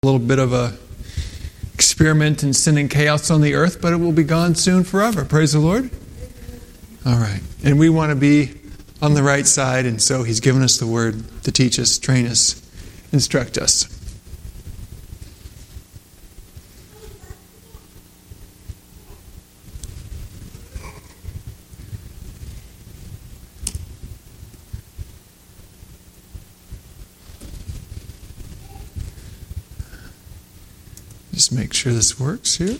A little bit of a experiment in sin and chaos on the earth, but it will be gone soon forever. Praise the Lord. All right. And we want to be on the right side, and so He's given us the Word to teach us, train us, instruct us. Just make sure this works here.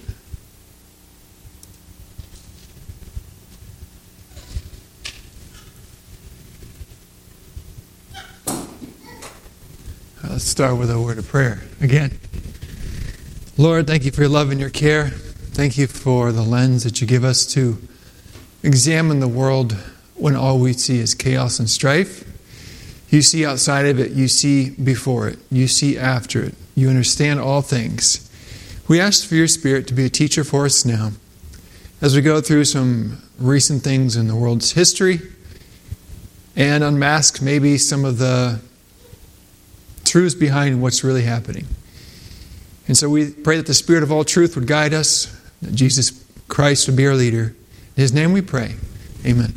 Let's start with a word of prayer again. Lord, thank you for your love and your care. Thank you for the lens that you give us to examine the world when all we see is chaos and strife. You see outside of it. You see before it. You see after it. You understand all things. We ask for your Spirit to be a teacher for us now as we go through some recent things in the world's history and unmask maybe some of the truths behind what's really happening. And so we pray that the Spirit of all truth would guide us, that Jesus Christ would be our leader. In His name we pray. Amen.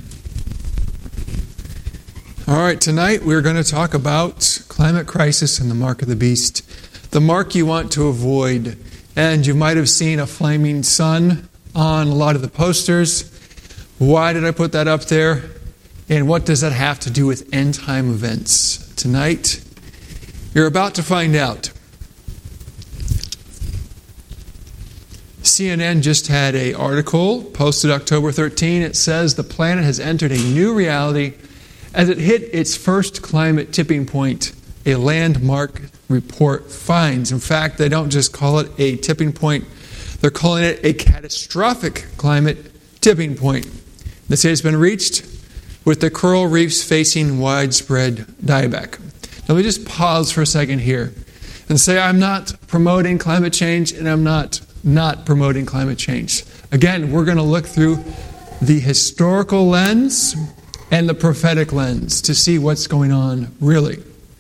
All right, tonight we're going to talk about climate crisis and the mark of the beast. The mark you want to avoid. And you might have seen a flaming sun on a lot of the posters. Why did I put that up there? And what does that have to do with end time events? Tonight, you're about to find out. CNN just had an article posted October 13. It says the planet has entered a new reality as it hit its first climate tipping point, a landmark report finds. In fact, they don't just call it a tipping point, they're calling it a catastrophic climate tipping point. They say it's been reached with the coral reefs facing widespread dieback. Now, let me just pause for a second here and say I'm not promoting climate change, and I'm not promoting climate change. Again, we're going to look through the historical lens and the prophetic lens to see what's going on really.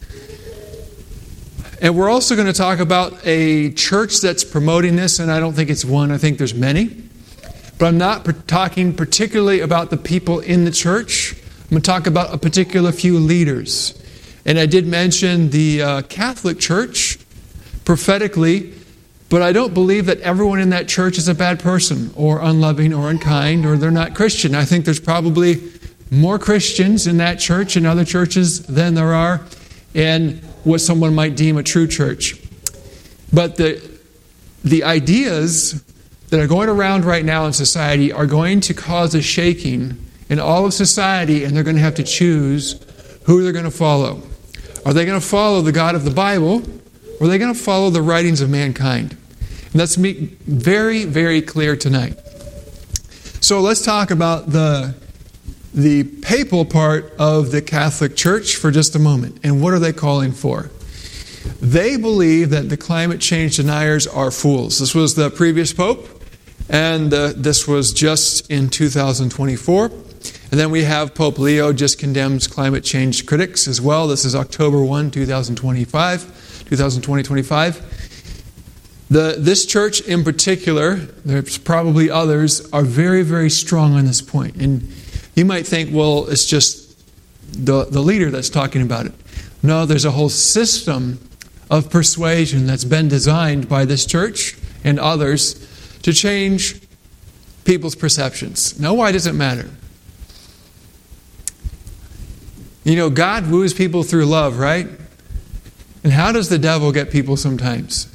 And we're also going to talk about a church that's promoting this, and I don't think it's one, I think there's many. But I'm not talking particularly about the people in the church. I'm going to talk about a particular few leaders. And I did mention the Catholic Church prophetically, but I don't believe that everyone in that church is a bad person or unloving or unkind or they're not Christian. I think there's probably more Christians in that church and other churches than there are in what someone might deem a true church. But the ideas that are going around right now in society are going to cause a shaking in all of society, and they're going to have to choose who they're going to follow. Are they going to follow the God of the Bible, or are they going to follow the writings of mankind? And that's very, very clear tonight. So let's talk about the papal part of the Catholic Church for just a moment. And what are they calling for? They believe that the climate change deniers are fools. This was the previous pope, and this was just in 2024. And then we have Pope Leo just condemns climate change critics as well. This is October 1, 2025. This church in particular, there's probably others, are very, very strong on this point. And you might think, well, it's just the leader that's talking about it. No, there's a whole system of persuasion that's been designed by this church and others to change people's perceptions. Now, why does it matter? You know, God woos people through love, right? And how does the devil get people sometimes?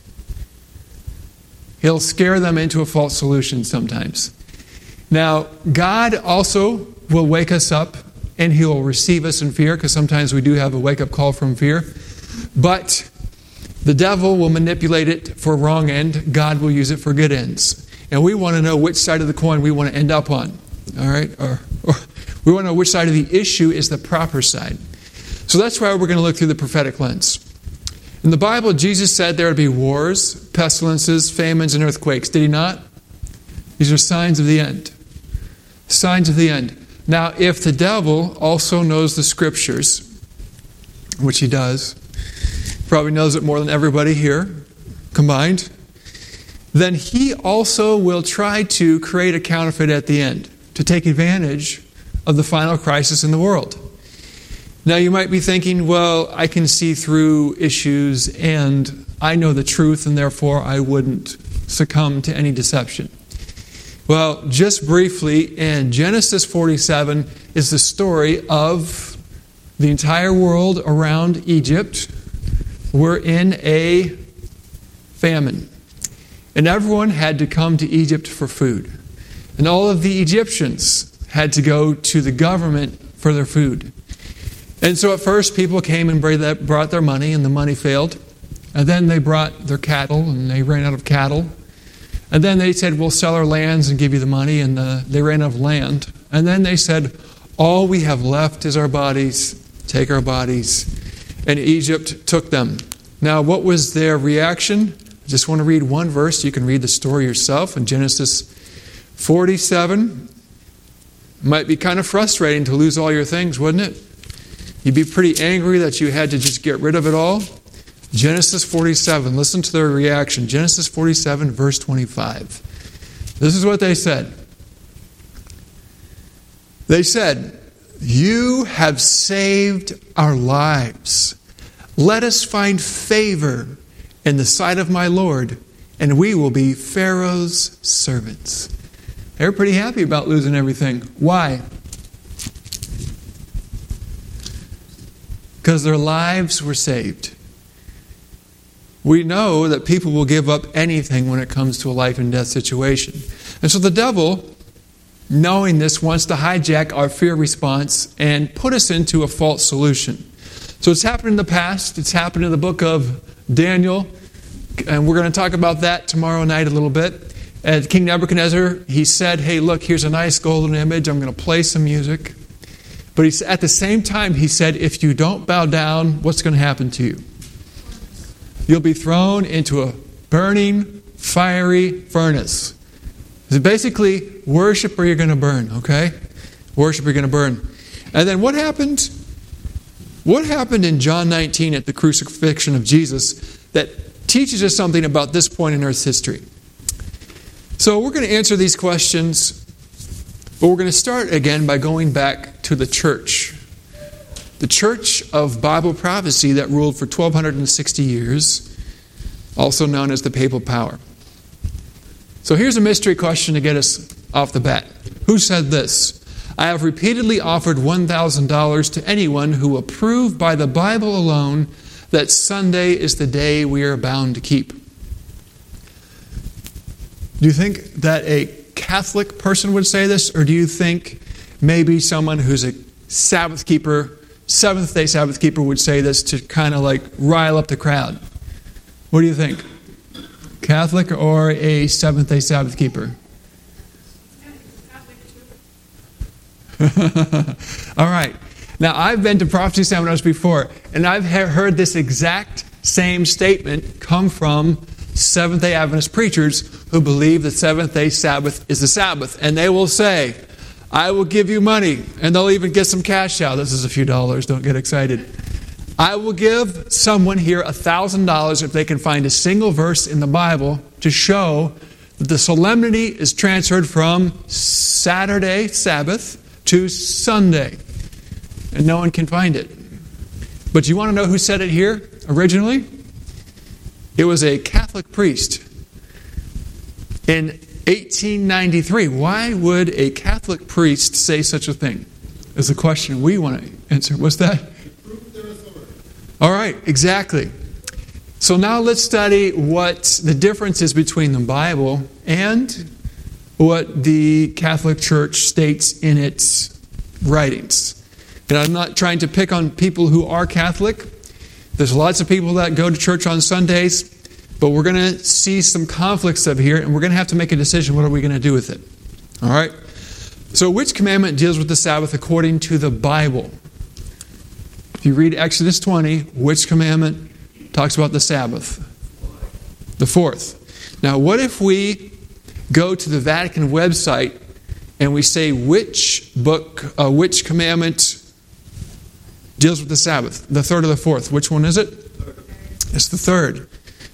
He'll scare them into a false solution sometimes. Now, God also will wake us up, and He will receive us in fear, because sometimes we do have a wake-up call from fear. But the devil will manipulate it for wrong end. God will use it for good ends. And we want to know which side of the coin we want to end up on. All right? Or we want to know which side of the issue is the proper side. So that's why we're going to look through the prophetic lens. In the Bible, Jesus said there would be wars, pestilences, famines, and earthquakes. Did He not? These are signs of the end. Signs of the end. Now, if the devil also knows the Scriptures, which he does, probably knows it more than everybody here, combined, then he also will try to create a counterfeit at the end to take advantage of the final crisis in the world. Now you might be thinking, well, I can see through issues and I know the truth and therefore I wouldn't succumb to any deception. Well, just briefly, in Genesis 47 is the story of the entire world around Egypt. We're in a famine. And everyone had to come to Egypt for food. And all of the Egyptians had to go to the government for their food. And so at first people came and brought their money and the money failed. And then they brought their cattle and they ran out of cattle. And then they said, we'll sell our lands and give you the money, and they ran out of land. And then they said, all we have left is our bodies, take our bodies. And Egypt took them. Now, what was their reaction? I just want to read one verse. You can read the story yourself in Genesis 47. It might be kind of frustrating to lose all your things, wouldn't it? You'd be pretty angry that you had to just get rid of it all. Genesis 47, listen to their reaction. Genesis 47, verse 25. This is what they said. They said, you have saved our lives. Let us find favor in the sight of my Lord, and we will be Pharaoh's servants. They were pretty happy about losing everything. Why? Because their lives were saved. We know that people will give up anything when it comes to a life and death situation. And so the devil, knowing this, wants to hijack our fear response and put us into a false solution. So it's happened in the past. It's happened in the book of Daniel. And we're going to talk about that tomorrow night a little bit. And King Nebuchadnezzar, he said, hey, look, here's a nice golden image. I'm going to play some music. But at the same time, he said, if you don't bow down, what's going to happen to you? You'll be thrown into a burning, fiery furnace. It's basically, worship or you're going to burn, okay? Worship or you're going to burn. And then what happened? What happened in John 19 at the crucifixion of Jesus that teaches us something about this point in Earth's history? So we're going to answer these questions, but we're going to start again by going back to the church. The church of Bible prophecy that ruled for 1,260 years, also known as the papal power. So here's a mystery question to get us off the bat. Who said this? I have repeatedly offered $1,000 to anyone who will prove by the Bible alone that Sunday is the day we are bound to keep. Do you think that a Catholic person would say this, or do you think maybe someone who's a Sabbath keeper, Seventh-day Sabbath keeper would say this to kind of like rile up the crowd? What do you think? Catholic or a Seventh-day Sabbath keeper? All right. Now, I've been to prophecy seminars before, and I've heard this exact same statement come from Seventh-day Adventist preachers who believe the Seventh-day Sabbath is the Sabbath. And they will say, I will give you money. And they'll even get some cash out. This is a few dollars. Don't get excited. I will give someone here $1,000 if they can find a single verse in the Bible to show that the solemnity is transferred from Saturday, Sabbath, to Sunday. And no one can find it. But you want to know who said it here originally? It was a Catholic priest in 1893. Why would a Catholic priest say such a thing? Is a question we want to answer. What's that? All right, exactly. So now let's study what the difference is between the Bible and what the Catholic Church states in its writings. And I'm not trying to pick on people who are Catholic. There's lots of people that go to church on Sundays, but we're going to see some conflicts up here, and we're going to have to make a decision. What are we going to do with it? All right? So which commandment deals with the Sabbath according to the Bible? If you read Exodus 20, which commandment talks about the Sabbath? The fourth. Now, what if we go to the Vatican website and we say which commandment deals with the Sabbath? The third or the fourth? Which one is it? It's the third.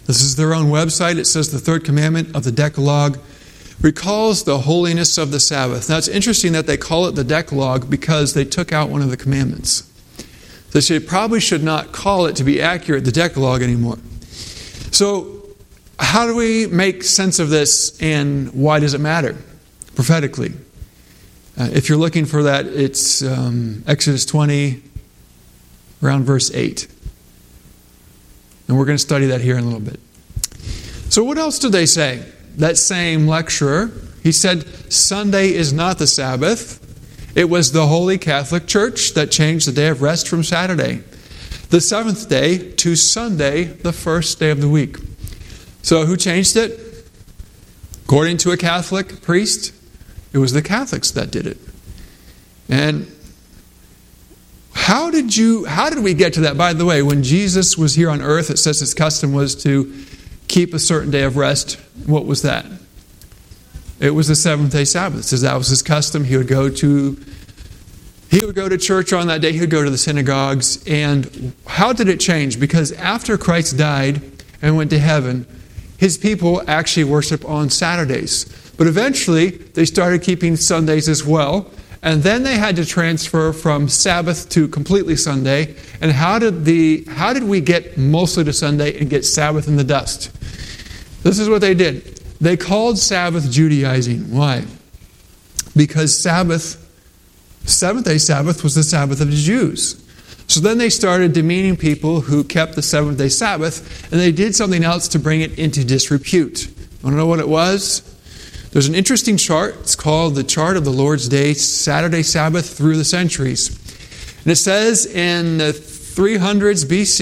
This is their own website. It says the third commandment of the Decalogue recalls the holiness of the Sabbath. Now, it's interesting that they call it the Decalogue because they took out one of the commandments. So they probably should not call it, to be accurate, the Decalogue anymore. So, how do we make sense of this, and why does it matter prophetically? If you're looking for that, it's Exodus 20, around verse 8. And we're going to study that here in a little bit. So what else did they say? That same lecturer, he said, Sunday is not the Sabbath. It was the Holy Catholic Church that changed the day of rest from Saturday, the seventh day, to Sunday, the first day of the week. So who changed it? According to a Catholic priest, it was the Catholics that did it. And how did we get to that? By the way, when Jesus was here on earth, it says his custom was to keep a certain day of rest. What was that? It was the seventh-day Sabbath. It says that was his custom. He would go to church on that day. He would go to the synagogues. And how did it change? Because after Christ died and went to heaven, his people actually worship on Saturdays. But eventually, they started keeping Sundays as well. And then they had to transfer from Sabbath to completely Sunday. And how did we get mostly to Sunday and get Sabbath in the dust? This is what they did. They called Sabbath Judaizing. Why? Because seventh-day Sabbath was the Sabbath of the Jews. So then they started demeaning people who kept the seventh-day Sabbath, and they did something else to bring it into disrepute. Want to know what it was? There's an interesting chart. It's called the Chart of the Lord's Day, Saturday Sabbath through the centuries. And it says in the 300s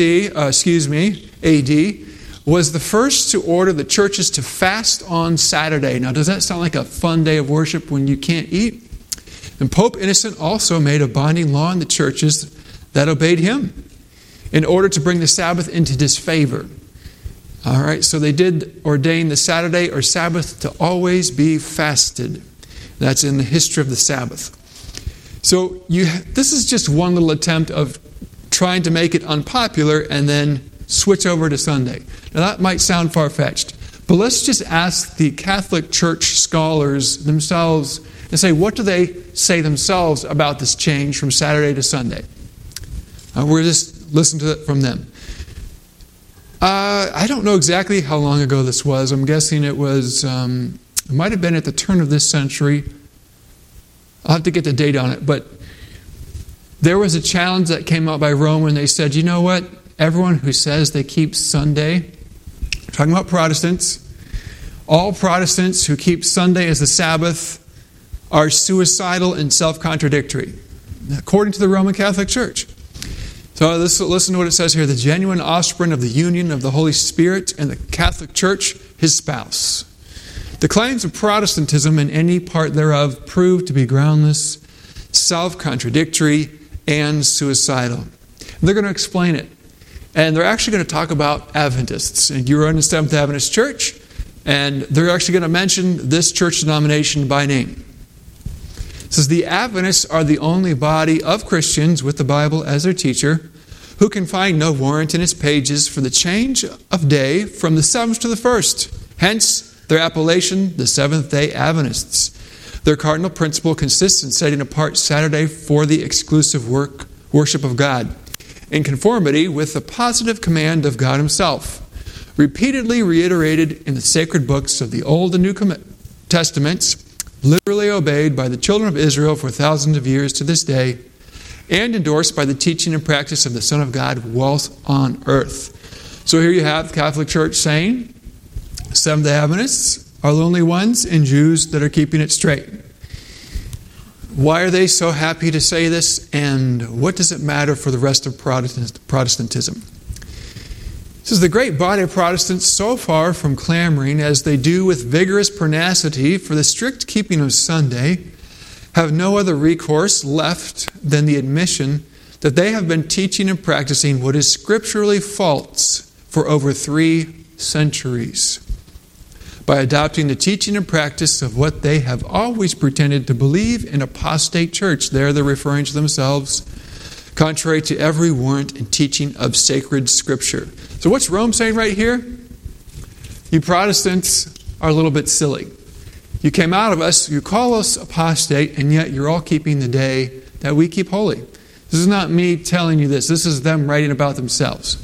AD, was the first to order the churches to fast on Saturday. Now, does that sound like a fun day of worship when you can't eat? And Pope Innocent also made a binding law in the churches that obeyed him in order to bring the Sabbath into disfavor. All right, so they did ordain the Saturday or Sabbath to always be fasted. That's in the history of the Sabbath. So this is just one little attempt of trying to make it unpopular and then switch over to Sunday. Now that might sound far-fetched, but let's just ask the Catholic Church scholars themselves and say, what do they say themselves about this change from Saturday to Sunday? We're just listening to it from them. I don't know exactly how long ago this was. I'm guessing it might have been at the turn of this century. I'll have to get the date on it, but there was a challenge that came out by Rome when they said, you know what? Everyone who says they keep Sunday, talking about Protestants, all Protestants who keep Sunday as the Sabbath are suicidal and self-contradictory, according to the Roman Catholic Church. So listen to what it says here. The genuine offspring of the union of the Holy Spirit and the Catholic Church, his spouse. The claims of Protestantism and any part thereof prove to be groundless, self-contradictory, and suicidal. And they're going to explain it. And they're actually going to talk about Adventists. And you're in the Seventh Adventist Church, and they're actually going to mention this church denomination by name. It says, the Adventists are the only body of Christians with the Bible as their teacher who can find no warrant in its pages for the change of day from the seventh to the first. Hence, their appellation, the Seventh-day Adventists. Their cardinal principle consists in setting apart Saturday for the exclusive worship of God, in conformity with the positive command of God Himself, repeatedly reiterated in the sacred books of the Old and New Testaments, literally obeyed by the children of Israel for thousands of years to this day, and endorsed by the teaching and practice of the Son of God whilst on earth. So here you have the Catholic Church saying, Seventh-day Adventists are the only ones and Jews that are keeping it straight. Why are they so happy to say this, and what does it matter for the rest of Protestantism? This is the great body of Protestants so far from clamoring as they do with vigorous pertinacity for the strict keeping of Sunday, have no other recourse left than the admission that they have been teaching and practicing what is scripturally false for over 3 centuries. By adopting the teaching and practice of what they have always pretended to believe in apostate church. There they're referring to themselves, contrary to every warrant and teaching of sacred Scripture. So what's Rome saying right here? You Protestants are a little bit silly. You came out of us, you call us apostate, and yet you're all keeping the day that we keep holy. This is not me telling you this. This is them writing about themselves.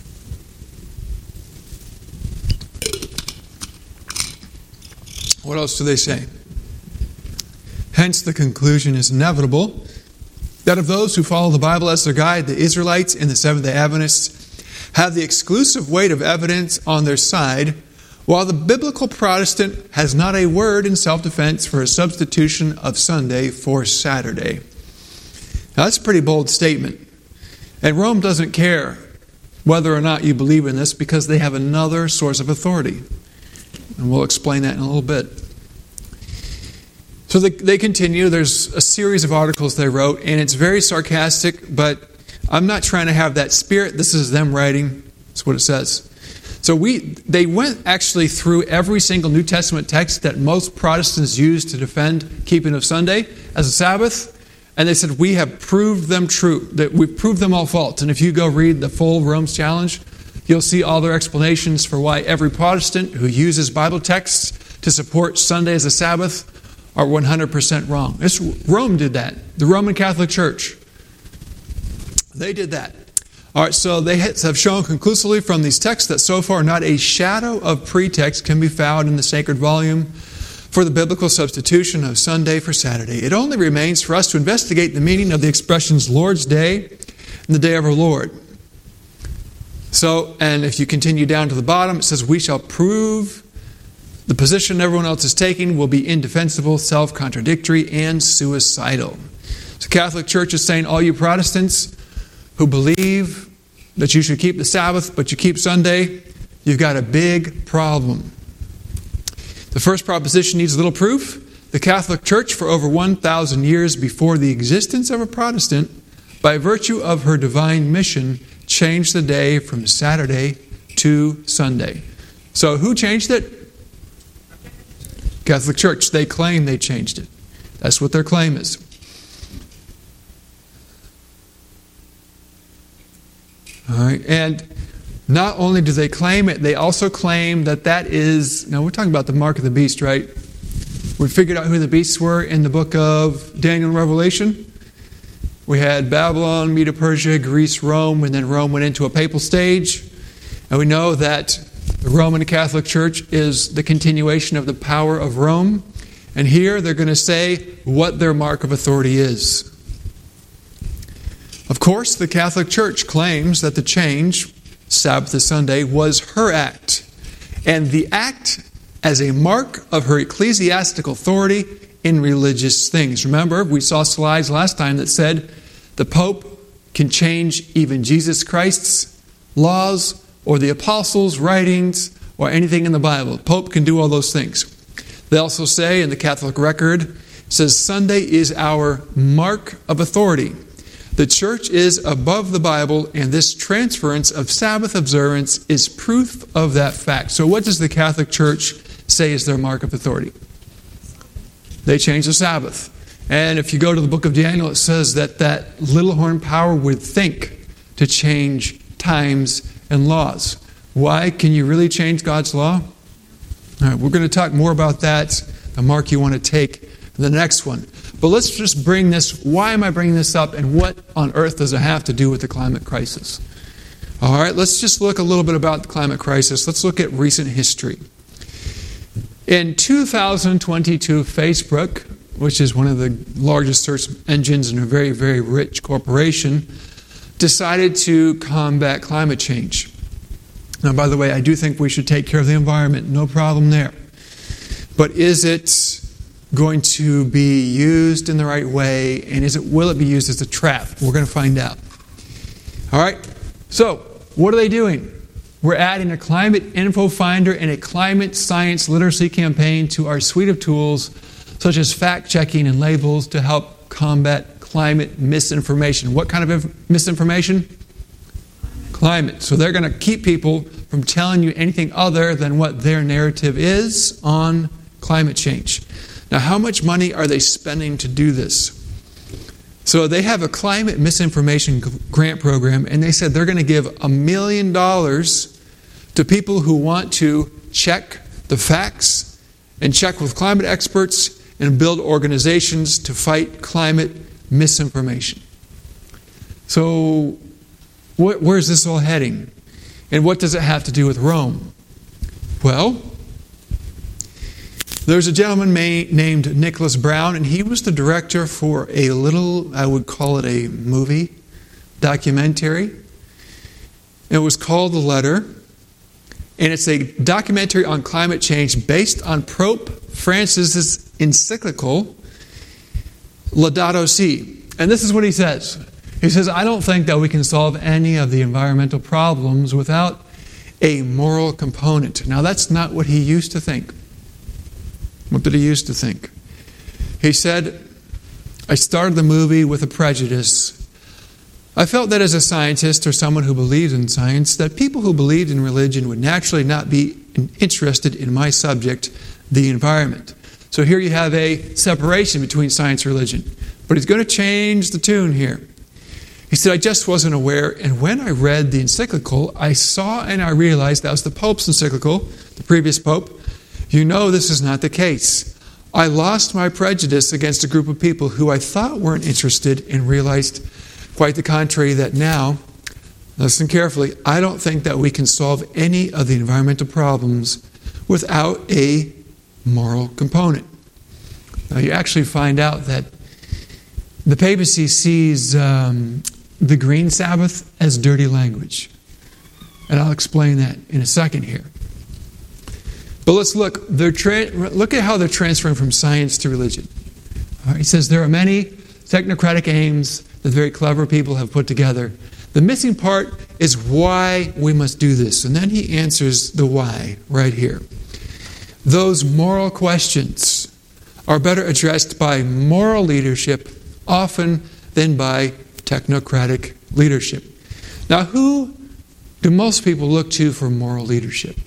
What else do they say? Hence, the conclusion is inevitable that of those who follow the Bible as their guide, the Israelites and the Seventh-day Adventists have the exclusive weight of evidence on their side, while the biblical Protestant has not a word in self-defense for a substitution of Sunday for Saturday. Now, that's a pretty bold statement. And Rome doesn't care whether or not you believe in this because they have another source of authority. And we'll explain that in a little bit. So they continue. There's a series of articles they wrote, and it's very sarcastic, but I'm not trying to have that spirit. This is them writing. That's what it says. So they went actually through every single New Testament text that most Protestants use to defend keeping of Sunday as a Sabbath, and they said, we have proved them true, that we've proved them all false. And if you go read the full Rome's Challenge, you'll see all their explanations for why every Protestant who uses Bible texts to support Sunday as a Sabbath are 100% wrong. Rome did that. The Roman Catholic Church. They did that. All right, so they have shown conclusively from these texts that so far not a shadow of pretext can be found in the sacred volume for the biblical substitution of Sunday for Saturday. It only remains for us to investigate the meaning of the expressions Lord's Day and the Day of our Lord. So, and if you continue down to the bottom, it says, we shall prove the position everyone else is taking will be indefensible, self-contradictory, and suicidal. So Catholic Church is saying, all you Protestants who believe that you should keep the Sabbath, but you keep Sunday, you've got a big problem. The first proposition needs a little proof. The Catholic Church, for over 1,000 years before the existence of a Protestant, by virtue of her divine mission, changed the day from Saturday to Sunday. So who changed it? Catholic Church. They claim they changed it. That's what their claim is. All right, and not only do they claim it, they also claim that is, now we're talking about the mark of the beast, right? We figured out who the beasts were in the book of Daniel and Revelation. We had Babylon, Medo-Persia, Greece, Rome, and then Rome went into a papal stage. And we know that the Roman Catholic Church is the continuation of the power of Rome. And here they're going to say what their mark of authority is. Of course, the Catholic Church claims that the change, Sabbath to Sunday, was her act. And the act as a mark of her ecclesiastical authority in religious things. Remember, we saw slides last time that said the Pope can change even Jesus Christ's laws or the apostles' writings or anything in the Bible. The Pope can do all those things. They also say in the Catholic record, it says Sunday is our mark of authority. The Church is above the Bible, and this transference of Sabbath observance is proof of that fact. So what does the Catholic Church say is their mark of authority? They change the Sabbath. And if you go to the book of Daniel, it says that little horn power would think to change times and laws. Why? Can you really change God's law? All right, we're going to talk more about that, the mark you want to take in the next one. But let's just bring this, why am I bringing this up, and what on earth does it have to do with the climate crisis? All right, let's just look a little bit about the climate crisis. Let's look at recent history. In 2022, Facebook, which is one of the largest search engines in a very, very rich corporation, decided to combat climate change. Now, by the way, I do think we should take care of the environment. No problem there. But is it going to be used in the right way, and will it be used as a trap? We're going to find out. All right, so what are they doing? We're adding a climate info finder and a climate science literacy campaign to our suite of tools, such as fact-checking and labels, to help combat climate misinformation. What kind of misinformation? Climate. So they're going to keep people from telling you anything other than what their narrative is on climate change. Now, how much money are they spending to do this? So they have a climate misinformation grant program, and they said they're going to give $1 million to people who want to check the facts and check with climate experts and build organizations to fight climate misinformation. So, where's this all heading? And what does it have to do with Rome? Well, there's a gentleman named Nicholas Brown, and he was the director for a little, I would call it a movie, documentary. It was called The Letter, and it's a documentary on climate change based on Pope Francis's encyclical, Laudato Si. And this is what he says. He says, I don't think that we can solve any of the environmental problems without a moral component. Now, that's not what he used to think. What did he used to think? He said, I started the movie with a prejudice. I felt that as a scientist or someone who believes in science, that people who believed in religion would naturally not be interested in my subject, the environment. So here you have a separation between science and religion. But he's going to change the tune here. He said, I just wasn't aware, and when I read the encyclical, I saw and I realized that was the Pope's encyclical, the previous Pope. You know this is not the case. I lost my prejudice against a group of people who I thought weren't interested and realized quite the contrary, that now, listen carefully, I don't think that we can solve any of the environmental problems without a moral component. Now you actually find out that the papacy sees the Green Sabbath as dirty language. And I'll explain that in a second here. But let's look. Look at how they're transferring from science to religion. All right, he says there are many technocratic aims that very clever people have put together. The missing part is why we must do this. And then he answers the why right here. Those moral questions are better addressed by moral leadership often than by technocratic leadership. Now, who do most people look to for moral leadership?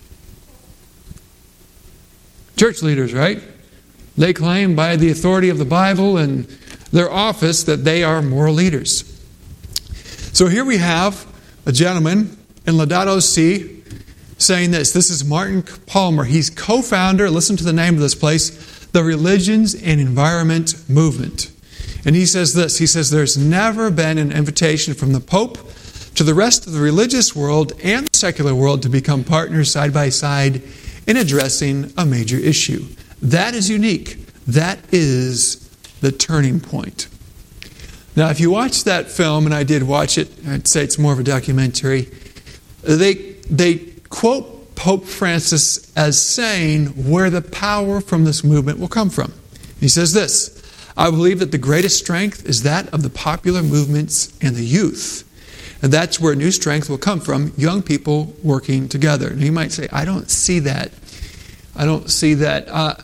Church leaders, right? They claim by the authority of the Bible and their office that they are moral leaders. So here we have a gentleman in Laudato Si saying this. This is Martin Palmer. He's co-founder, listen to the name of this place, the Religions and Environment Movement. And he says this. He says, there's never been an invitation from the Pope to the rest of the religious world and the secular world to become partners side by side in addressing a major issue. That is unique. That is the turning point. Now, if you watch that film, and I did watch it, I'd say it's more of a documentary, they quote Pope Francis as saying where the power from this movement will come from. He says this, I believe that the greatest strength is that of the popular movements and the youth. And that's where new strength will come from, young people working together. And you might say, I don't see that. I don't see that.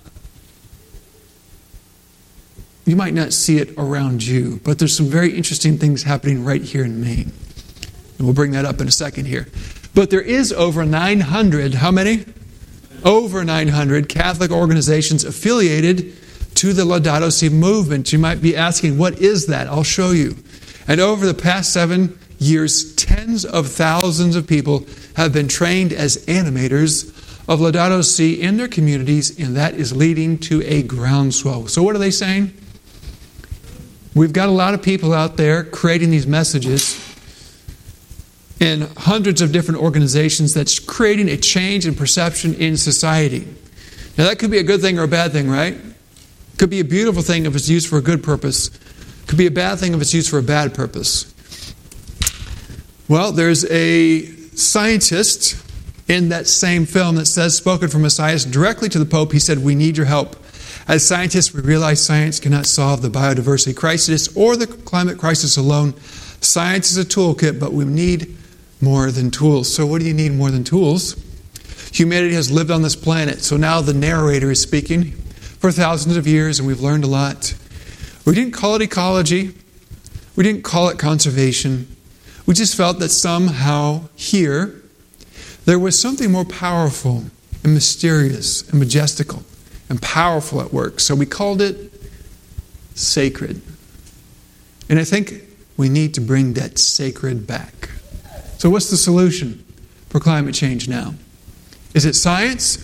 You might not see it around you, but there's some very interesting things happening right here in Maine. And we'll bring that up in a second here. But there is over 900, how many? Over 900 Catholic organizations affiliated to the Laudato Si movement. You might be asking, what is that? I'll show you. And over the past 7 years, tens of thousands of people have been trained as animators of Laudato Si in their communities, and that is leading to a groundswell. So what are they saying? We've got a lot of people out there creating these messages in hundreds of different organizations that's creating a change in perception in society. Now that could be a good thing or a bad thing, right? Could be a beautiful thing if it's used for a good purpose. Could be a bad thing if it's used for a bad purpose. Well, there's a scientist in that same film that says, spoken from Messiah directly to the Pope, he said, we need your help. As scientists, we realize science cannot solve the biodiversity crisis or the climate crisis alone. Science is a toolkit, but we need more than tools. So what do you need more than tools? Humanity has lived on this planet, so now the narrator is speaking for thousands of years, and we've learned a lot. We didn't call it ecology. We didn't call it conservation. We just felt that somehow here, there was something more powerful and mysterious and majestical and powerful at work. So we called it sacred. And I think we need to bring that sacred back. So what's the solution for climate change now? Is it science?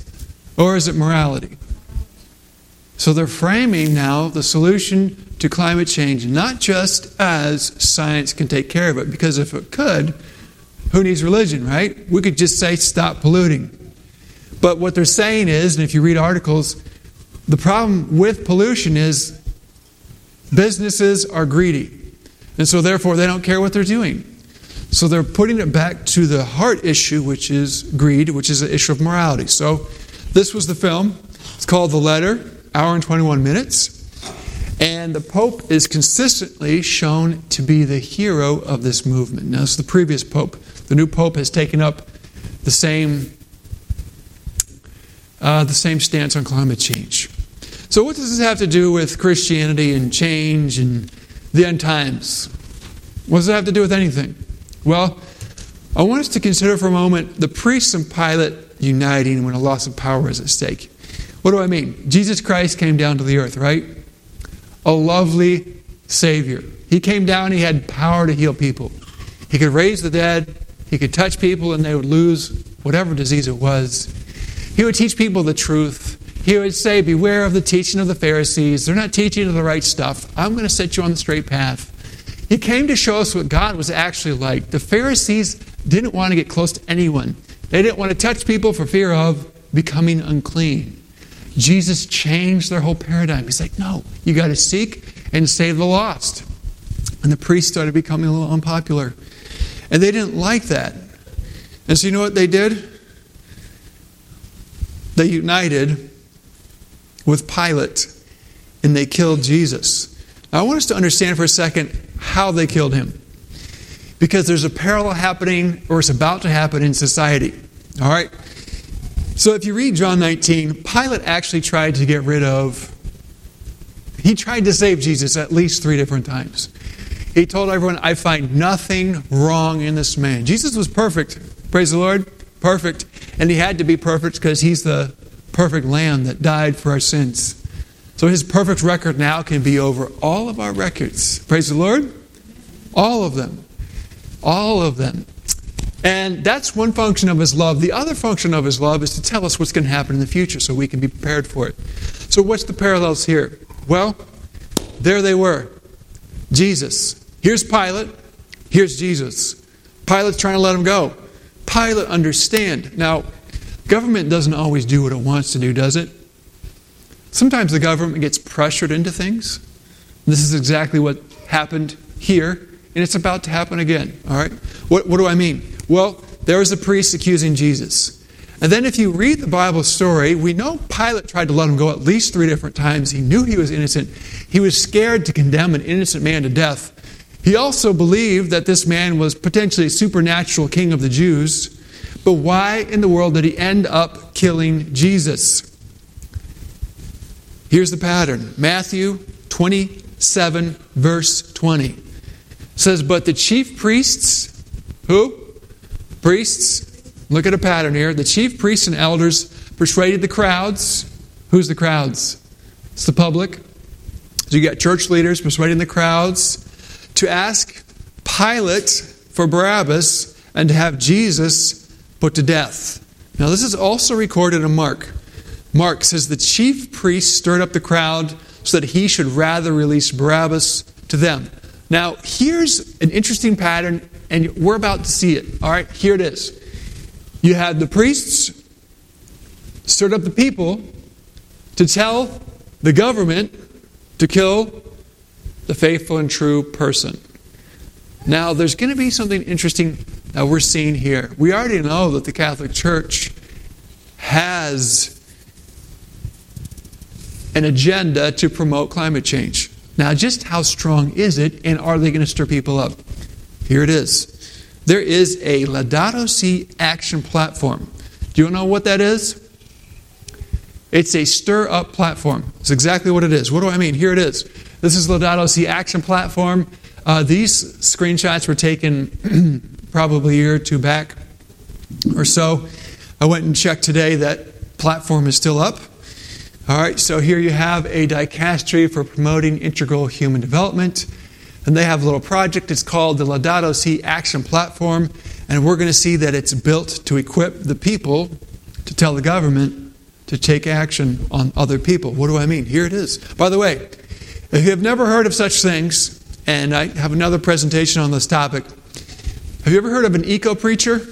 Or is it morality? So they're framing now the solution to climate change not just as science can take care of it, because if it could, who needs religion, right? We could just say stop polluting. But what they're saying is, and if you read articles, the problem with pollution is businesses are greedy. And so therefore they don't care what they're doing. So they're putting it back to the heart issue, which is greed, which is an issue of morality. So this was the film. It's called The Letter, hour and 21 minutes. And the Pope is consistently shown to be the hero of this movement. Now, it's the previous Pope. The new Pope has taken up the same stance on climate change. So what does this have to do with Christianity and change and the end times? What does it have to do with anything? Well, I want us to consider for a moment the priests and Pilate uniting when a loss of power is at stake. What do I mean? Jesus Christ came down to the earth, right? A lovely Savior. He came down, He had power to heal people. He could raise the dead, He could touch people and they would lose whatever disease it was. He would teach people the truth. He would say, beware of the teaching of the Pharisees. They're not teaching you the right stuff. I'm going to set you on the straight path. He came to show us what God was actually like. The Pharisees didn't want to get close to anyone. They didn't want to touch people for fear of becoming unclean. Jesus changed their whole paradigm. He's like, no, you got to seek and save the lost. And the priests started becoming a little unpopular. And they didn't like that. And so you know what they did? They united with Pilate and they killed Jesus. Now I want us to understand for a second how they killed him. Because there's a parallel happening, or it's about to happen in society. All right? So if you read John 19, Pilate actually tried to get rid of, he tried to save Jesus at least 3 different times. He told everyone, I find nothing wrong in this man. Jesus was perfect. Praise the Lord. Perfect. And He had to be perfect because He's the perfect Lamb that died for our sins. So His perfect record now can be over all of our records. Praise the Lord. All of them. All of them. And that's one function of His love. The other function of His love is to tell us what's going to happen in the future so we can be prepared for it. So what's the parallels here? Well, there they were. Jesus. Here's Pilate. Here's Jesus. Pilate's trying to let Him go. Pilate, understand. Now, government doesn't always do what it wants to do, does it? Sometimes the government gets pressured into things. This is exactly what happened here, and it's about to happen again. All right? What do I mean? Well, there was a priest accusing Jesus. And then if you read the Bible story, we know Pilate tried to let Him go at least 3 different times. He knew he was innocent. He was scared to condemn an innocent man to death. He also believed that this man was potentially a supernatural king of the Jews. But why in the world did he end up killing Jesus? Here's the pattern. Matthew 27, verse 20. Says, but the chief priests, who? Priests. Look at a pattern here. The chief priests and elders persuaded the crowds. Who's the crowds? It's the public. So you got church leaders persuading the crowds to ask Pilate for Barabbas and to have Jesus put to death. Now this is also recorded in Mark. Mark says the chief priests stirred up the crowd so that he should rather release Barabbas to them. Now here's an interesting pattern, and we're about to see it. All right, here it is. You had the priests stirred up the people to tell the government to kill the faithful and true person. Now, there's going to be something interesting that we're seeing here. We already know that the Catholic Church has an agenda to promote climate change. Now, just how strong is it, and are they going to stir people up? Here it is. There is a Laudato Si action platform. Do you know what that is? It's a stir-up platform. It's exactly what it is. What do I mean? Here it is. This is Laudato Si action platform. These screenshots were taken probably a year or 2 back or so. I went and checked today. That platform is still up. All right, so here you have a dicastery for promoting integral human development. And they have a little project. It's called the Laudato Si Action Platform. And we're going to see that it's built to equip the people to tell the government to take action on other people. What do I mean? Here it is. By the way, if you have never heard of such things, and I have another presentation on this topic, have you ever heard of an eco-preacher?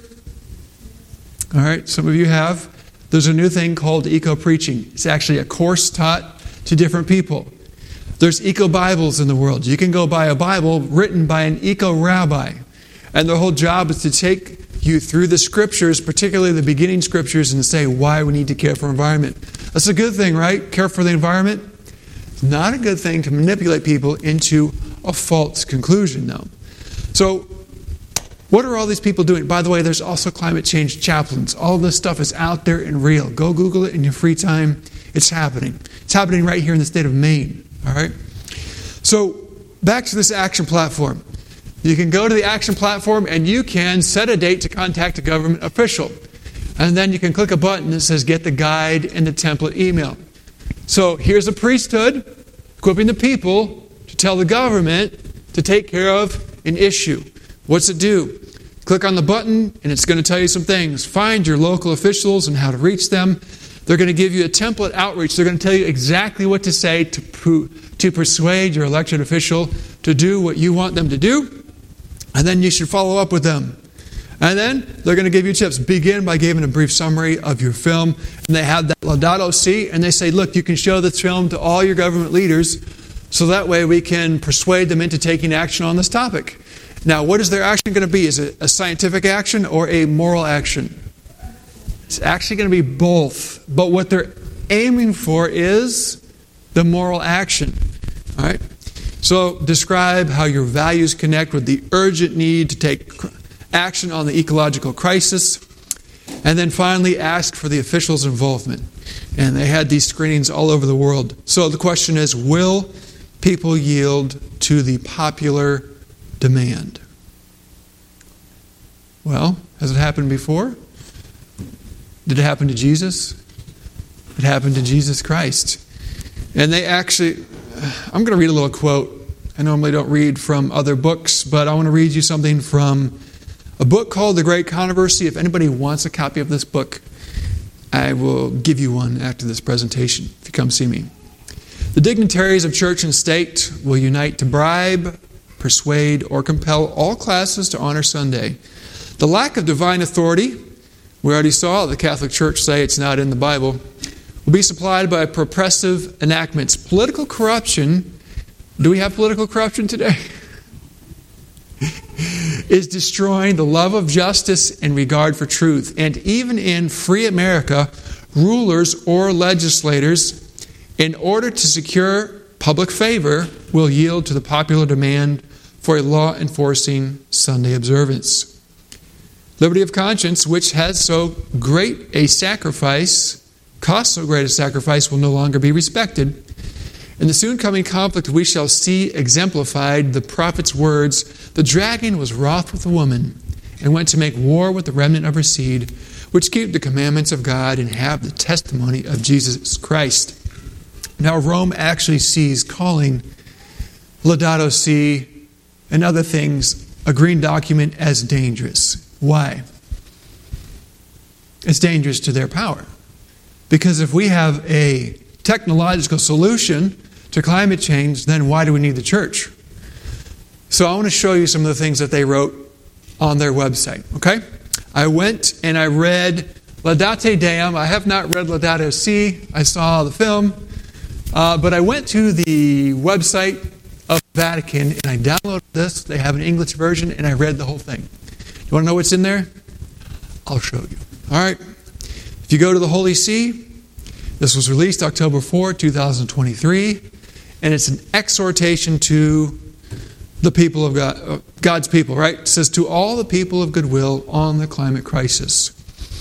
All right, some of you have. There's a new thing called eco-preaching. It's actually a course taught to different people. There's eco-Bibles in the world. You can go buy a Bible written by an eco-rabbi. And their whole job is to take you through the scriptures, particularly the beginning scriptures, and say why we need to care for the environment. That's a good thing, right? Care for the environment. It's not a good thing to manipulate people into a false conclusion, though. So, what are all these people doing? By the way, there's also climate change chaplains. All this stuff is out there and real. Go Google it in your free time. It's happening. It's happening right here in the state of Maine. All right? So, back to this action platform. You can go to the action platform and you can set a date to contact a government official. And then you can click a button that says get the guide and the template email. So, here's a priesthood equipping the people to tell the government to take care of an issue. What's it do? Click on the button and it's going to tell you some things. Find your local officials and how to reach them. They're going to give you a template outreach. They're going to tell you exactly what to say to persuade your elected official to do what you want them to do. And then you should follow up with them. And then they're going to give you tips. Begin by giving a brief summary of your film. And they have that Laudato Si. And they say, look, you can show this film to all your government leaders so that way we can persuade them into taking action on this topic. Now, what is their action going to be? Is it a scientific action or a moral action? It's actually going to be both. But what they're aiming for is the moral action. All right? So, describe how your values connect with the urgent need to take action on the ecological crisis. And then finally, ask for the officials' involvement. And they had these screenings all over the world. So, the question is, will people yield to the popular demand? Well, has it happened before? Did it happen to Jesus? It happened to Jesus Christ. And they actually, I'm going to read a little quote. I normally don't read from other books, but I want to read you something from a book called The Great Controversy. If anybody wants a copy of this book, I will give you one after this presentation if you come see me. The dignitaries of church and state will unite to bribe, persuade, or compel all classes to honor Sunday. The lack of divine authority, we already saw the Catholic Church say it's not in the Bible, will be supplied by repressive enactments. Political corruption, do we have political corruption today? Is destroying the love of justice and regard for truth. And even in free America, rulers or legislators, in order to secure public favor, will yield to the popular demand for a law enforcing Sunday observance. Liberty of conscience, which has so great a sacrifice, cost so great a sacrifice, will no longer be respected. In the soon coming conflict, we shall see exemplified the prophet's words, "The dragon was wroth with the woman, and went to make war with the remnant of her seed, which keep the commandments of God and have the testimony of Jesus Christ." Now, Rome actually sees calling Laudato Si and other things a green document as dangerous. Why? It's dangerous to their power. Because if we have a technological solution to climate change, then why do we need the church? So I want to show you some of the things that they wrote on their website. Okay? I went and I read Laudate Deum. I have not read Laudato Si. I saw the film. But I went to the website of Vatican and I downloaded this. They have an English version and I read the whole thing. You want to know what's in there? I'll show you. All right. If you go to the Holy See, this was released October 4, 2023, and it's an exhortation to the people of God, God's people, right? It says, to all the people of goodwill on the climate crisis.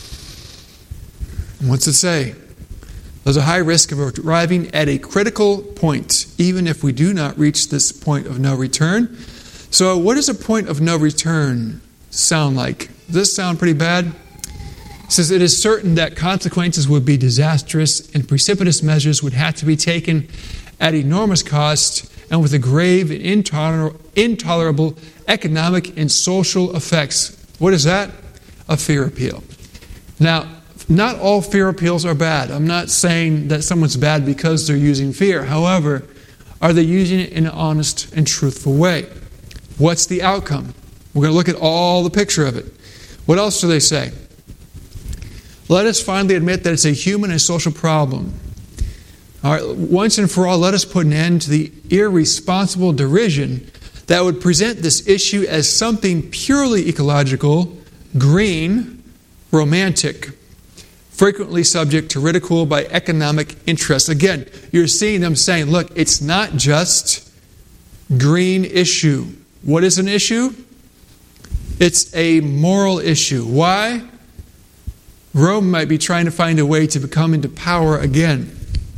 And what's it say? There's a high risk of arriving at a critical point, even if we do not reach this point of no return. So what does a point of no return sound like? Does this sound pretty bad? It says, it is certain that consequences would be disastrous and precipitous measures would have to be taken at enormous cost and with a grave and intolerable economic and social effects. What is that? A fear appeal. Now, not all fear appeals are bad. I'm not saying that someone's bad because they're using fear. However, are they using it in an honest and truthful way? What's the outcome? We're going to look at all the picture of it. What else do they say? Let us finally admit that it's a human and social problem. All right, once and for all, let us put an end to the irresponsible derision that would present this issue as something purely ecological, green, romantic, frequently subject to ridicule by economic interests. Again, you're seeing them saying, look, it's not just green issue. What is an issue? It's a moral issue. Why? Rome might be trying to find a way to come into power again.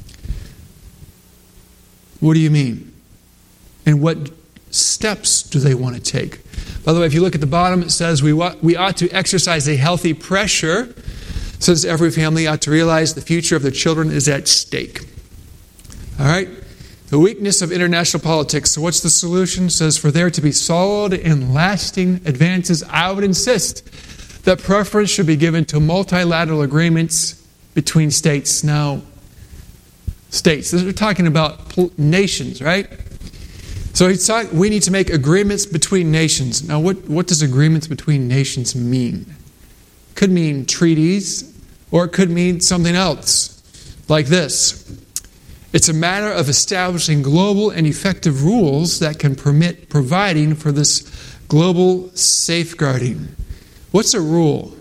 What do you mean? And what steps do they want to take? By the way, if you look at the bottom, it says we ought to exercise a healthy pressure, since every family ought to realize the future of their children is at stake. All right? The weakness of international politics. So what's the solution? It says, for there to be solid and lasting advances, I would insist that preference should be given to multilateral agreements between states. Now, states. We're talking about nations, right? So we need to make agreements between nations. Now, what does agreements between nations mean? It could mean treaties, or it could mean something else, like this. It's a matter of establishing global and effective rules that can permit providing for this global safeguarding. What's a rule?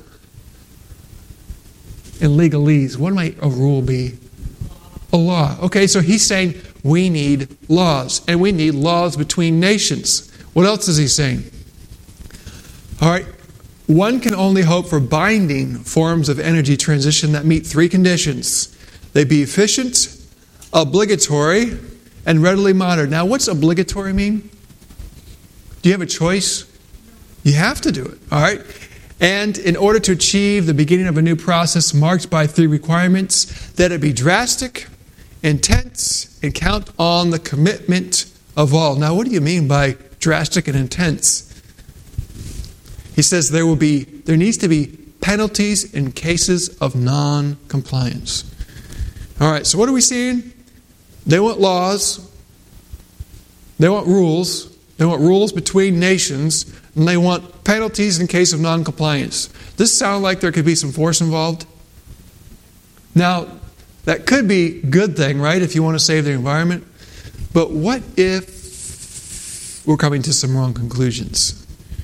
In legalese, what might a rule be? A law. Okay, so he's saying we need laws, and we need laws between nations. What else is he saying? All right, one can only hope for binding forms of energy transition that meet three conditions. They be efficient, obligatory, and readily monitored. Now, what's obligatory mean? Do you have a choice? You have to do it, all right? And in order to achieve the beginning of a new process marked by three requirements, that it be drastic, intense, and count on the commitment of all. Now, what do you mean by drastic and intense? He says there needs to be penalties in cases of non-compliance. All right, so what are we seeing? They want laws. They want rules. They want rules between nations. And they want penalties in case of non-compliance. Does this sound like there could be some force involved? Now, that could be a good thing, right, if you want to save the environment. But what if we're coming to some wrong conclusions?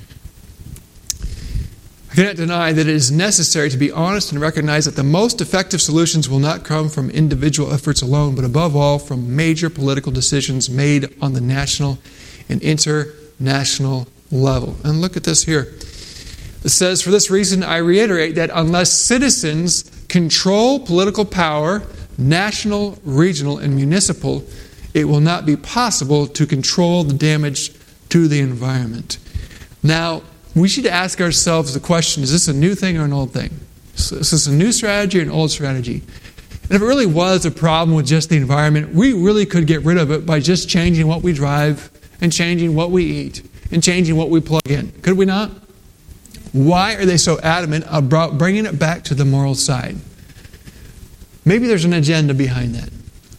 I cannot deny that it is necessary to be honest and recognize that the most effective solutions will not come from individual efforts alone, but above all from major political decisions made on the national and international level. And look at this here. It says, for this reason, I reiterate that unless citizens control political power, national, regional, and municipal, it will not be possible to control the damage to the environment. Now, we should ask ourselves the question, is this a new thing or an old thing? Is this a new strategy or an old strategy? And if it really was a problem with just the environment, we really could get rid of it by just changing what we drive and changing what we eat and changing what we plug in. Could we not? Why are they so adamant about bringing it back to the moral side? Maybe there's an agenda behind that.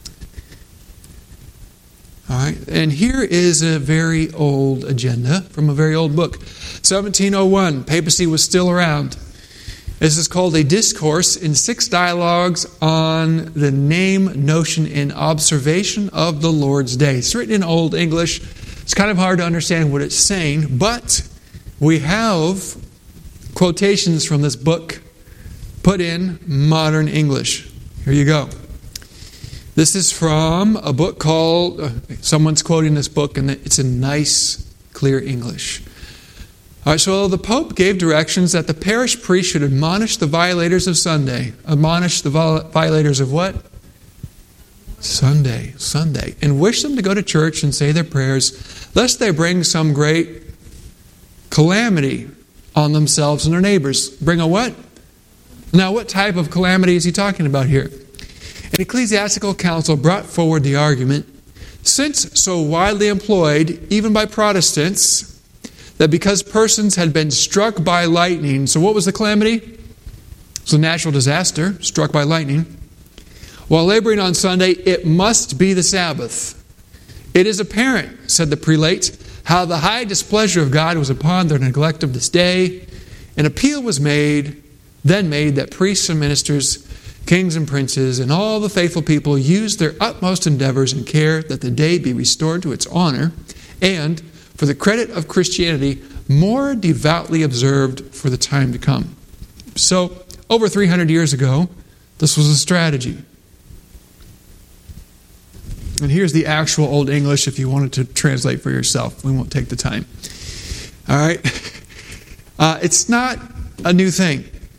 All right, and here is a very old agenda from a very old book. 1701, papacy was still around. This is called A Discourse in 6 Dialogues on the Name, Notion, and Observation of the Lord's Day. It's written in Old English. It's kind of hard to understand what it's saying, but we have quotations from this book put in modern English. Here you go. This is from a book called, someone's quoting this book, and it's in nice, clear English. All right, so the Pope gave directions that the parish priest should admonish the violators of Sunday. Admonish the violators of what? Sunday. And wish them to go to church and say their prayers, lest they bring some great calamity on themselves and their neighbors. Bring a what? Now, what type of calamity is he talking about here? An ecclesiastical council brought forward the argument, since so widely employed, even by It's a natural disaster, struck by lightning. While laboring on Sunday, it must be the Sabbath. It is apparent, said the prelate, how the high displeasure of God was upon their neglect of this day. An appeal was then made that priests and ministers, kings and princes, and all the faithful people use their utmost endeavors and care that the day be restored to its honor, and, for the credit of Christianity, more devoutly observed for the time to come. So, over 300 years ago, this was a strategy. And here's the actual Old English if you wanted to translate for yourself. We won't take the time. All right? It's not a new thing.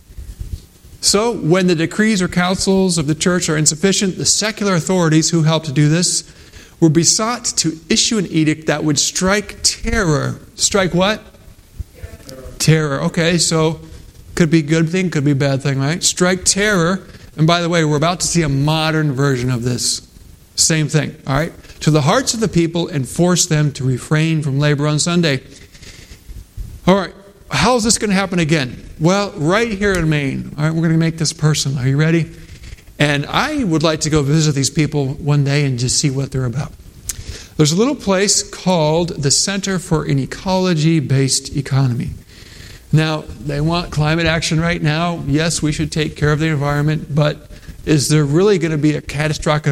So, when the decrees or councils of the church are insufficient, the secular authorities who helped to do this were besought to issue an edict that would strike terror. Strike what? Terror. Okay, so could be a good thing, could be a bad thing, right? Strike terror. And by the way, we're about to see a modern version of this. Same thing, all right? To the hearts of the people and force them to refrain from labor on Sunday. All right, how is this going to happen again? Well, right here in Maine. All right, we're going to make this personal. Are you ready? And I would like to go visit these people one day and just see what they're about. There's a little place called the Center for an Ecology-Based Economy. Now, they want climate action right now. Yes, we should take care of the environment, but is there really going to be a catastrophic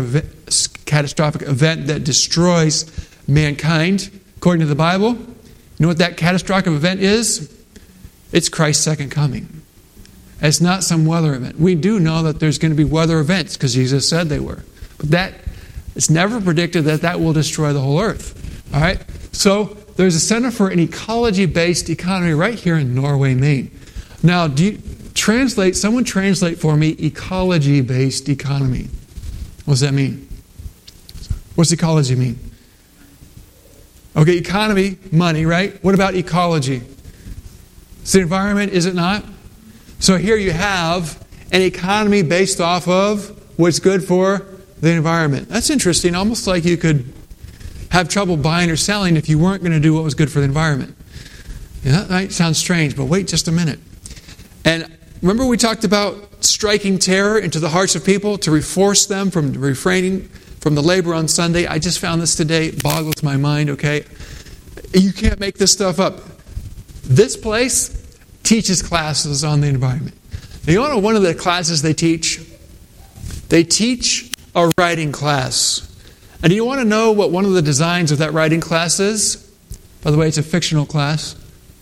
event that destroys mankind, according to the Bible? You know what that catastrophic event is? It's Christ's second coming. It's not some weather event. We do know that there's going to be weather events because Jesus said they were. But it's never predicted that will destroy the whole earth. All right? So there's a Center for an Ecology-Based Economy right here in Norway, Maine. Now, someone translate for me ecology-based economy. What does that mean? What's ecology mean? Okay, economy, money, right? What about ecology? It's the environment, is it not? So here you have an economy based off of what's good for the environment. That's interesting, almost like you could have trouble buying or selling if you weren't going to do what was good for the environment. Yeah, that might sound strange, but wait just a minute. And remember we talked about striking terror into the hearts of people to force them from refraining from the labor on Sunday. I just found this today. It boggles my mind, okay? You can't make this stuff up. This place teaches classes on the environment. Now, you know one of the classes they teach? They teach a writing class. And do you want to know what one of the designs of that writing class is? By the way, it's a fictional class.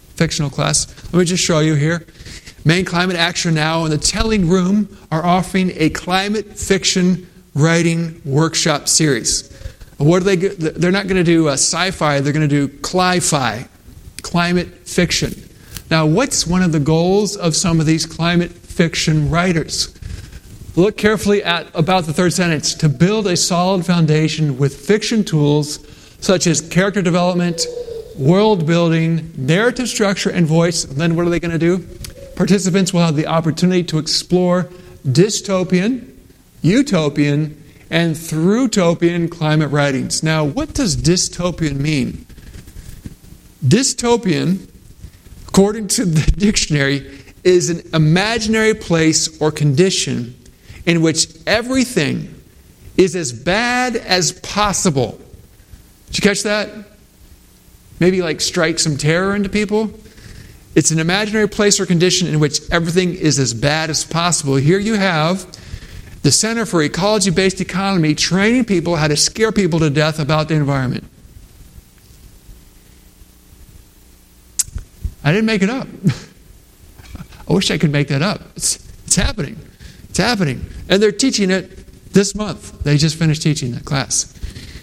Let me just show you here. Maine Climate Action Now and the Telling Room are offering a climate fiction writing workshop series. What are they? They're not going to do sci-fi. They're going to do cli-fi, climate fiction. Now, what's one of the goals of some of these climate fiction writers? Look carefully at about the third sentence. To build a solid foundation with fiction tools such as character development, world building, narrative structure, and voice. And then what are they going to do? Participants will have the opportunity to explore dystopian, utopian, and throughtopian climate writings. Now, what does dystopian mean? Dystopian, according to the dictionary, is an imaginary place or condition in which everything is as bad as possible. Did you catch that? Maybe like strike some terror into people? It's an imaginary place or condition in which everything is as bad as possible. Here you have the Center for Ecology-Based Economy training people how to scare people to death about the environment. I didn't make it up. I wish I could make that up. It's happening. It's happening. And they're teaching it this month. They just finished teaching that class.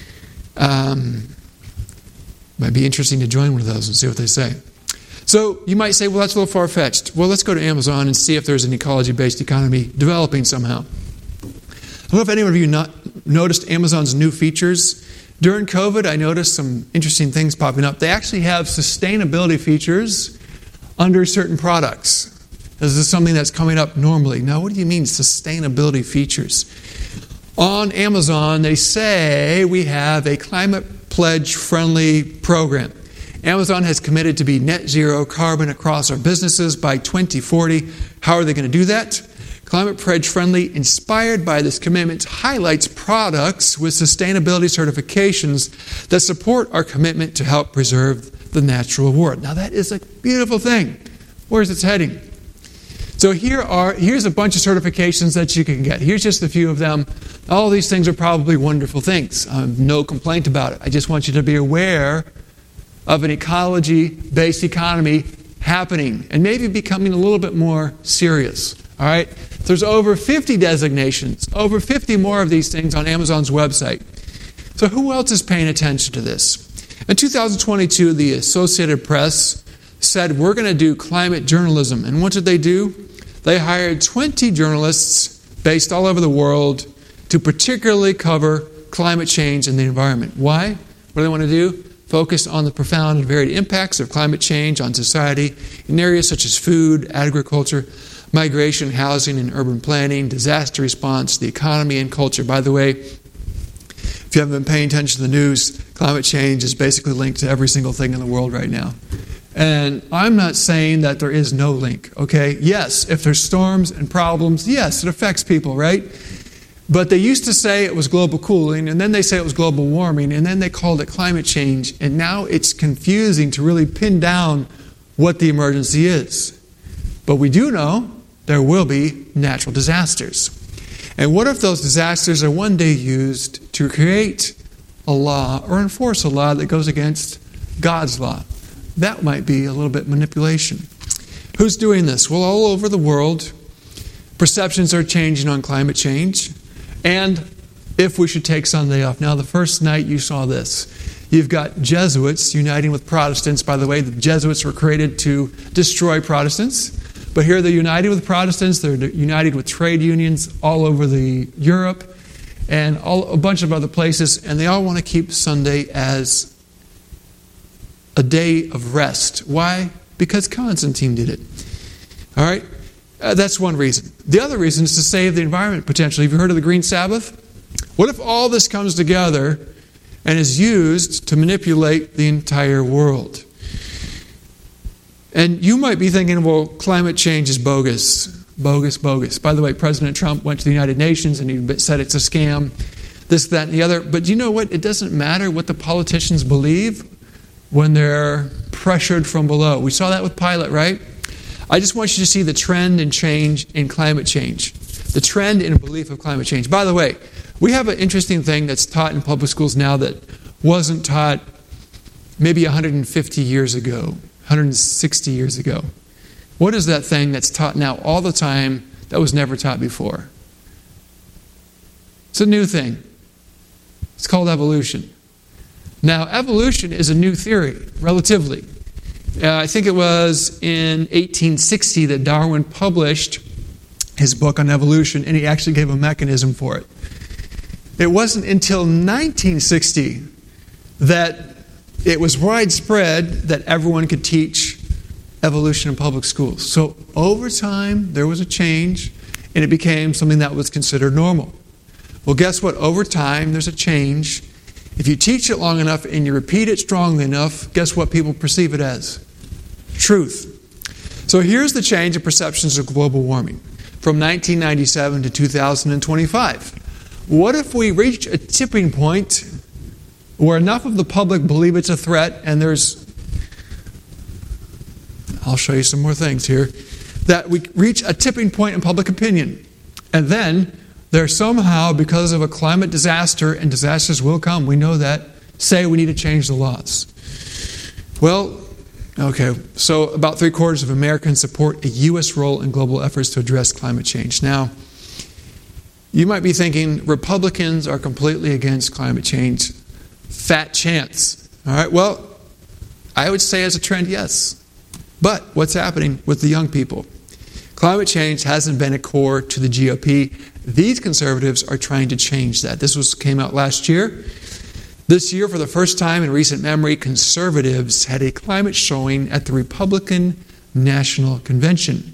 Might be interesting to join one of those and see what they say. So you might say, well, that's a little far-fetched. Well, let's go to Amazon and see if there's an ecology-based economy developing somehow. I don't know if any of you noticed Amazon's new features. During COVID, I noticed some interesting things popping up. They actually have sustainability features under certain products. This is something that's coming up normally. Now, what do you mean sustainability features? On Amazon, they say we have a climate pledge-friendly program. Amazon has committed to be net zero carbon across our businesses by 2040. How are they going to do that? Climate Pledge Friendly, inspired by this commitment, highlights products with sustainability certifications that support our commitment to help preserve the natural world. Now that is a beautiful thing. Where's it heading? So here's a bunch of certifications that you can get. Here's just a few of them. All these things are probably wonderful things. No complaint about it. I just want you to be aware of an ecology-based economy happening and maybe becoming a little bit more serious. All right? There's over 50 designations, over 50 more of these things on Amazon's website. So who else is paying attention to this? In 2022, the Associated Press said, we're going to do climate journalism. And what did they do? They hired 20 journalists based all over the world to particularly cover climate change and the environment. Why? What do they want to do? Focus on the profound and varied impacts of climate change on society in areas such as food, agriculture, migration, housing and urban planning, disaster response, the economy and culture. By the way, if you haven't been paying attention to the news, climate change is basically linked to every single thing in the world right now. And I'm not saying that there is no link, okay? Yes, if there's storms and problems, yes, it affects people, right? But they used to say it was global cooling, and then they say it was global warming, and then they called it climate change, and now it's confusing to really pin down what the emergency is. But we do know there will be natural disasters. And what if those disasters are one day used to create a law or enforce a law that goes against God's law? That might be a little bit manipulation. Who's doing this? Well, all over the world, perceptions are changing on climate change. And if we should take Sunday off. Now, the first night you saw this. You've got Jesuits uniting with Protestants. By the way, the Jesuits were created to destroy Protestants. But here they're united with Protestants. They're united with trade unions all over Europe and a bunch of other places. And they all want to keep Sunday as a day of rest. Why? Because Constantine did it. All right? That's one reason. The other reason is to save the environment, potentially. Have you heard of the Green Sabbath? What if all this comes together and is used to manipulate the entire world? And you might be thinking, well, climate change is bogus. Bogus, bogus. By the way, President Trump went to the United Nations and he said it's a scam, this, that, and the other. But you know what? It doesn't matter what the politicians believe when they're pressured from below. We saw that with Pilate, right? I just want you to see the trend and change in climate change. The trend in belief of climate change. By the way, we have an interesting thing that's taught in public schools now that wasn't taught maybe 150 years ago, 160 years ago. What is that thing that's taught now all the time that was never taught before? It's a new thing. It's called evolution. Now, evolution is a new theory, relatively. I think it was in 1860 that Darwin published his book on evolution, and he actually gave a mechanism for it. It wasn't until 1960 that it was widespread that everyone could teach evolution in public schools. So over time, there was a change, and it became something that was considered normal. Well, guess what? Over time, there's a change. If you teach it long enough and you repeat it strongly enough, guess what people perceive it as? Truth. So here's the change in perceptions of global warming from 1997 to 2025. What if we reach a tipping point where enough of the public believe it's a threat, and I'll show you some more things here, that we reach a tipping point in public opinion. And then there somehow, because of a climate disaster, and disasters will come, we know that, say we need to change the laws. Well, okay, so about 3/4 of Americans support a U.S. role in global efforts to address climate change. Now, you might be thinking Republicans are completely against climate change. Fat chance. All right, well, I would say as a trend, yes. But what's happening with the young people? Climate change hasn't been a core to the GOP. These conservatives are trying to change that. This came out last year. This year, for the first time in recent memory, conservatives had a climate showing at the Republican National Convention.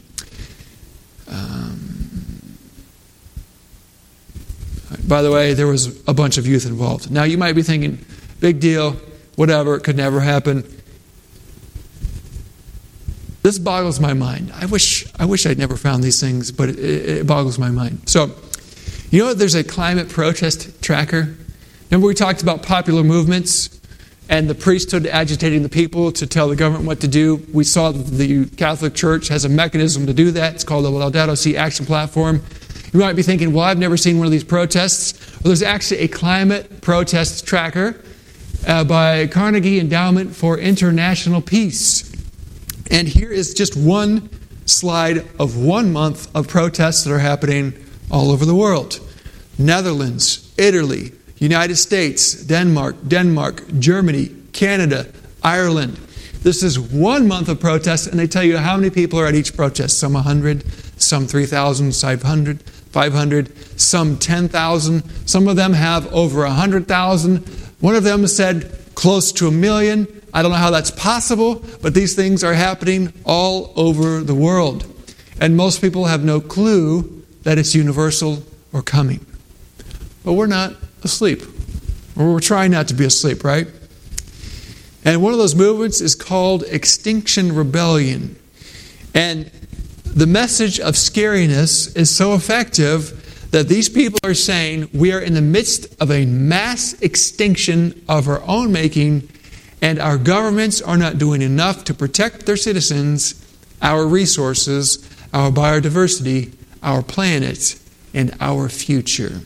By the way, there was a bunch of youth involved. Now, you might be thinking, big deal, whatever, it could never happen. This boggles my mind. I wish I'd never found these things, but it boggles my mind. So, there's a climate protest tracker. Remember we talked about popular movements and the priesthood agitating the people to tell the government what to do? We saw that the Catholic Church has a mechanism to do that. It's called the Laudato Si Action Platform. You might be thinking, well, I've never seen one of these protests. Well, there's actually a climate protest tracker by Carnegie Endowment for International Peace. And here is just one slide of 1 month of protests that are happening all over the world. Netherlands, Italy, United States, Denmark, Germany, Canada, Ireland. This is 1 month of protests, and they tell you how many people are at each protest. Some 100, some 3,000, 500, some 10,000. Some of them have over 100,000. One of them said close to 1 million. I don't know how that's possible, but these things are happening all over the world. And most people have no clue that it's universal or coming. But we're not asleep. Or we're trying not to be asleep, right? And one of those movements is called Extinction Rebellion. And the message of scariness is so effective that these people are saying we are in the midst of a mass extinction of our own making, and our governments are not doing enough to protect their citizens, our resources, our biodiversity, our planet, and our future.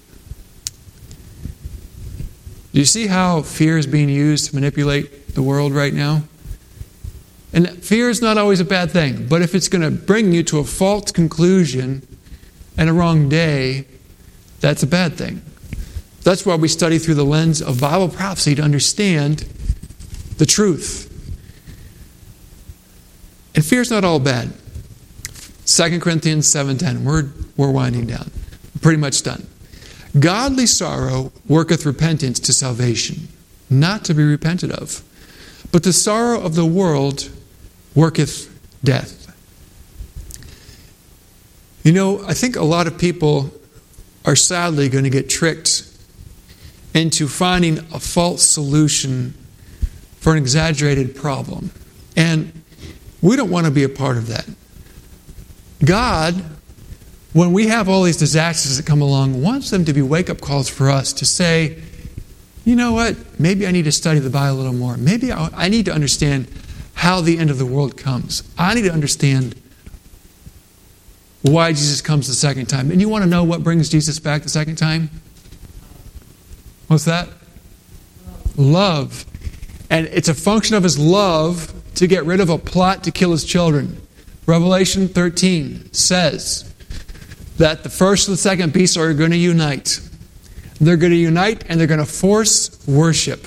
Do you see how fear is being used to manipulate the world right now? And fear is not always a bad thing, but if it's going to bring you to a false conclusion and a wrong day, that's a bad thing. That's why we study through the lens of Bible prophecy to understand the truth. And fear is not all bad. 2 Corinthians 7:10. We're winding down. We're pretty much done. Godly sorrow worketh repentance to salvation, not to be repented of. But the sorrow of the world worketh death. I think a lot of people are sadly going to get tricked into finding a false solution for an exaggerated problem. And we don't want to be a part of that. God, when we have all these disasters that come along, wants them to be wake-up calls for us to say, you know what, maybe I need to study the Bible a little more. Maybe I need to understand how the end of the world comes. I need to understand why Jesus comes the second time. And you want to know what brings Jesus back the second time? What's that? Love. And it's a function of His love to get rid of a plot to kill His children. Revelation 13 says that the first and the second beasts are going to unite. They're going to unite and they're going to force worship.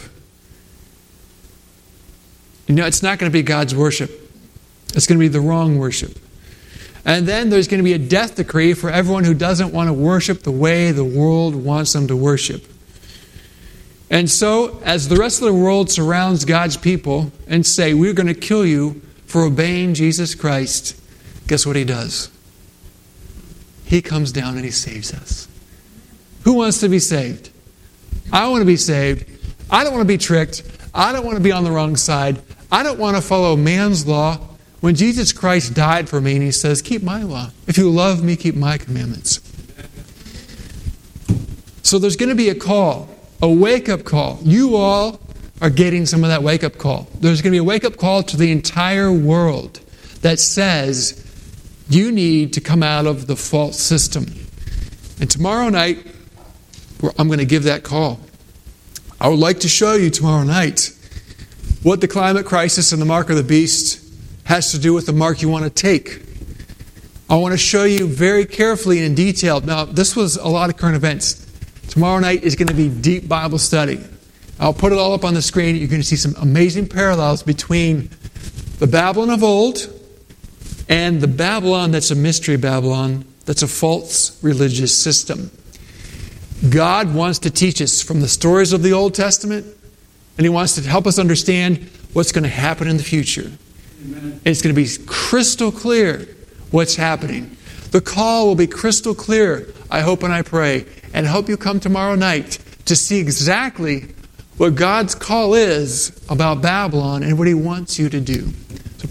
It's not going to be God's worship. It's going to be the wrong worship. And then there's going to be a death decree for everyone who doesn't want to worship the way the world wants them to worship. And so, as the rest of the world surrounds God's people and say, we're going to kill you for obeying Jesus Christ, guess what He does? He comes down and He saves us. Who wants to be saved? I want to be saved. I don't want to be tricked. I don't want to be on the wrong side. I don't want to follow man's law. When Jesus Christ died for me and He says, keep my law. If you love me, keep my commandments. So there's going to be a call. A wake-up call. You all are getting some of that wake-up call. There's going to be a wake-up call to the entire world that says you need to come out of the false system. And tomorrow night, I'm going to give that call. I would like to show you tomorrow night what the climate crisis and the mark of the beast has to do with the mark you want to take. I want to show you very carefully and in detail. Now, this was a lot of current events. Tomorrow night is going to be deep Bible study. I'll put it all up on the screen. You're going to see some amazing parallels between the Babylon of old and the Babylon that's a mystery Babylon, that's a false religious system. God wants to teach us from the stories of the Old Testament, and He wants to help us understand what's going to happen in the future. Amen. And it's going to be crystal clear what's happening. The call will be crystal clear, I hope and I pray. And I hope you come tomorrow night to see exactly what God's call is about Babylon and what He wants you to do. So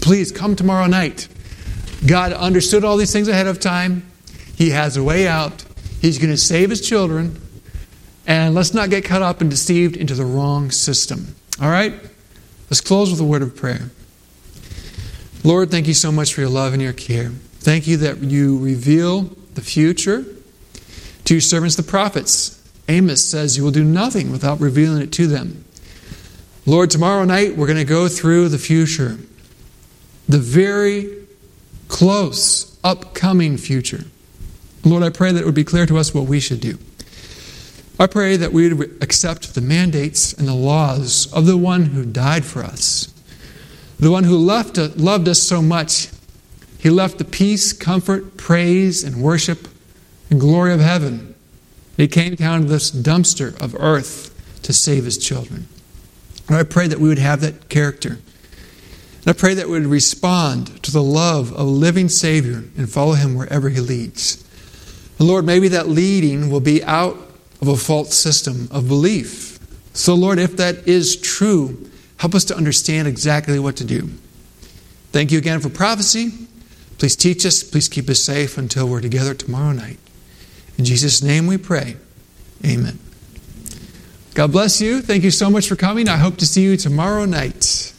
please come tomorrow night. God understood all these things ahead of time. He has a way out. He's going to save His children. And let's not get caught up and deceived into the wrong system. All right? Let's close with a word of prayer. Lord, thank you so much for your love and your care. Thank you that you reveal the future to your servants, the prophets. Amos says you will do nothing without revealing it to them. Lord, tomorrow night we're going to go through the future. The very close, upcoming future. Lord, I pray that it would be clear to us what we should do. I pray that we would accept the mandates and the laws of the one who died for us. The one who loved us so much. He left the peace, comfort, praise, and worship and glory of heaven. He came down to this dumpster of earth to save His children. And I pray that we would have that character. And I pray that we would respond to the love of a living Savior and follow Him wherever He leads. And Lord, maybe that leading will be out of a false system of belief. So Lord, if that is true, help us to understand exactly what to do. Thank you again for prophecy. Please teach us. Please keep us safe until we're together tomorrow night. In Jesus' name we pray. Amen. God bless you. Thank you so much for coming. I hope to see you tomorrow night.